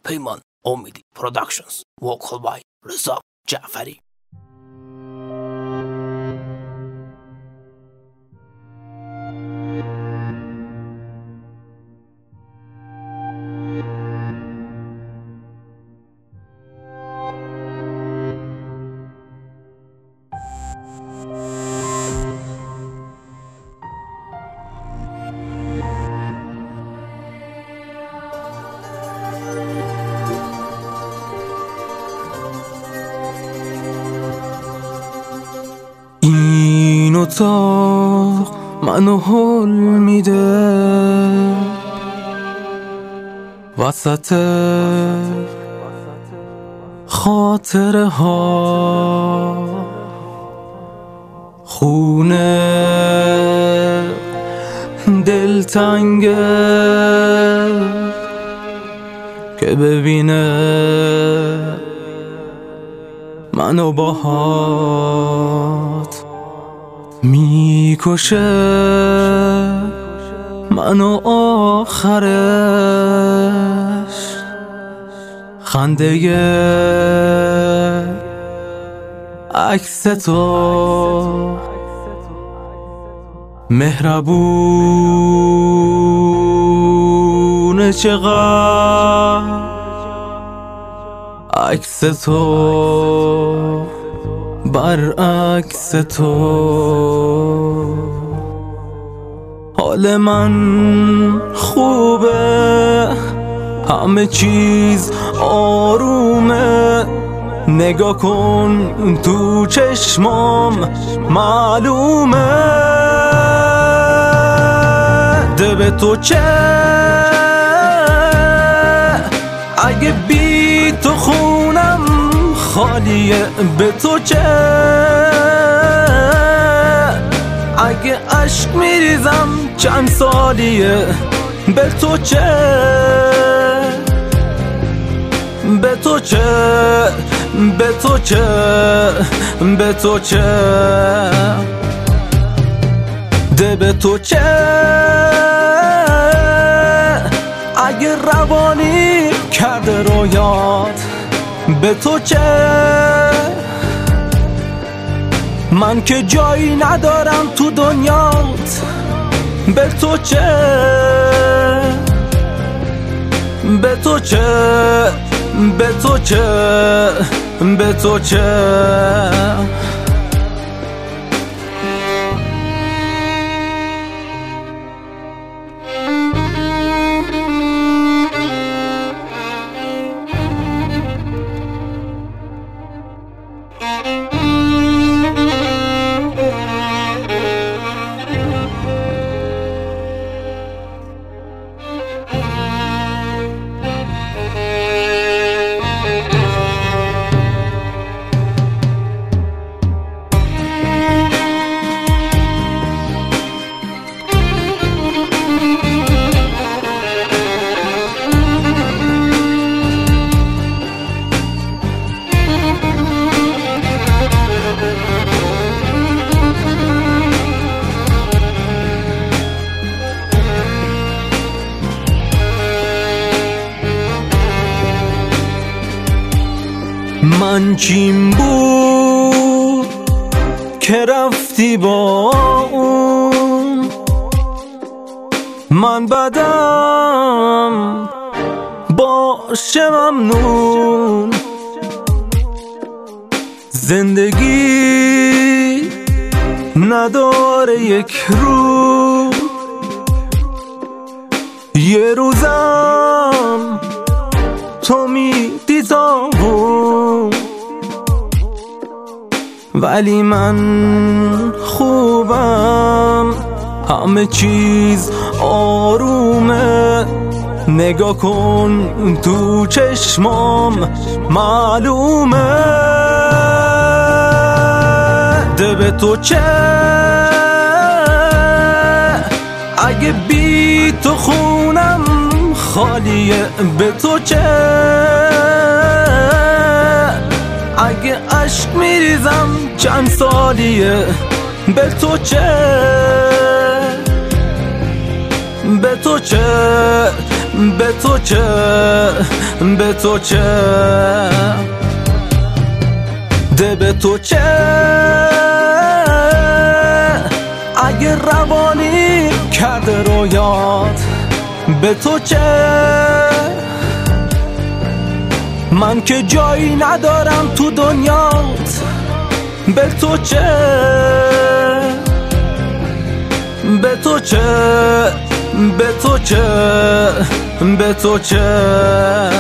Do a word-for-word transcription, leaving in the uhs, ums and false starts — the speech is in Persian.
پیمان امیدی پروداکشنز، وکال بای رضا جعفری. این اتاق منو حل میده وسط خاطره ها، خونه دلتنگه که ببینه منو باهات، میکشه منو آخرش خنده عکس تو مهربونه چقدر، عکس تو برعکس تو. حال من خوبه، همه چیز آرومه، نگاه کن تو چشمام معلومه. ده به تو چه اگه بی تو خونم خالیه، به تو چه اگه عشق میریزم چند سالیه، به تو چه به تو چه به تو چه به تو چه ده به تو چه اگه روانی کرده رویات، به تو چه من که جایی ندارم تو دنیات، به تو چه به تو چه به تو چه به تو چه. من چیم بود که رفتی با اون، من بدم باشه ممنون. زندگی نداره یک رو، یه روزم تو میدی تابون، ولی من خوبم، همه چیز آرومه، نگاه کن تو چشمام معلومه. ده به تو چه اگه بی تو خونم خالیه، به تو چه اگه عشق میریزم چند سالیه، به تو چه به تو چه به تو چه، به تو چه، ده به تو چه، اگه روانی کرده رویات، به تو چه، من که جایی ندارم تو دنیات، به تو چه، به تو چه، به تو چه، به تو چه.